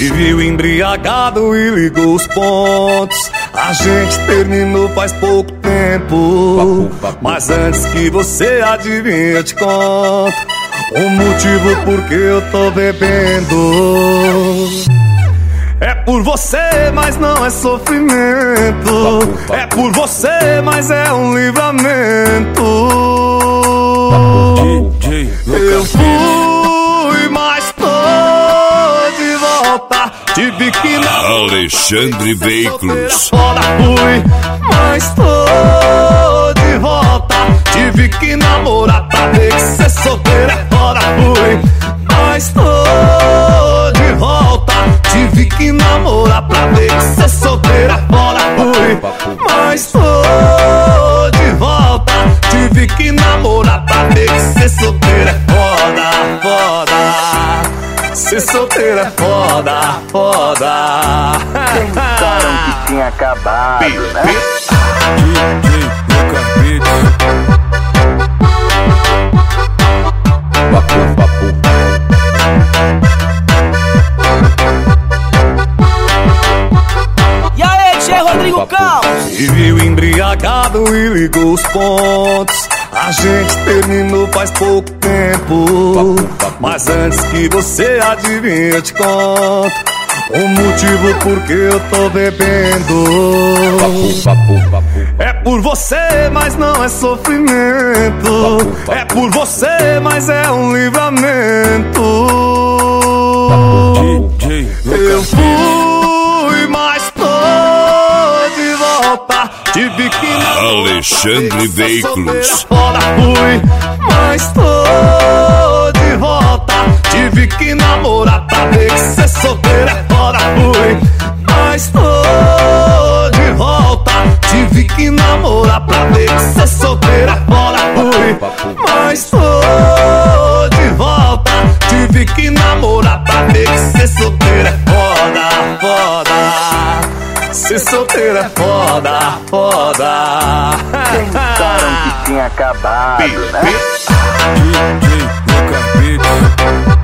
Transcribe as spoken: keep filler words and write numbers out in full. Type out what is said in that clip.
E viu embriagado e ligou os pontos. A gente terminou faz pouco tempo, mas antes que você adivinhe eu te conto o motivo por que eu tô bebendo. É por você, mas não é sofrimento. É por você, mas é um livramento. Eu fui, mas tô de volta. Tive que namorar Alexandre Veículos. Foda, fui, mas tô de volta. Tive que namorar pra ver que cê solteiro é foda. Fui, mas tô de volta. Tive que namorar pra ver que cê solteiro é foda. Fui, mas tô de volta. Tive que namorar pra ver que cê solteiro é foda, foda. Ser solteiro é foda, foda. Pensaram que tinha acabado, né? E aí, Tchê Rodrigo Caos? E viu embriagado e ligou os pontos. A gente terminou faz pouco tempo, mas antes que você adivinhe eu te conto o motivo por que eu tô bebendo. É por você, mas não é sofrimento. É por você, mas é um livramento. Eu fui, mas tô de volta. Tive que Alexandre Veículos. Foda, fui, mas tô de volta. Tive que namorar pra ver que cê solteiro é foda. Fui, mas tô de volta. Tive que namorar pra ver que cê solteiro é foda. Fui, mas tô de volta. Tive que namorar pra ver que cê solteiro é foda, foda. Ser solteiro é foda, foda. Pensaram que tinha acabado, né? Lucas Beats.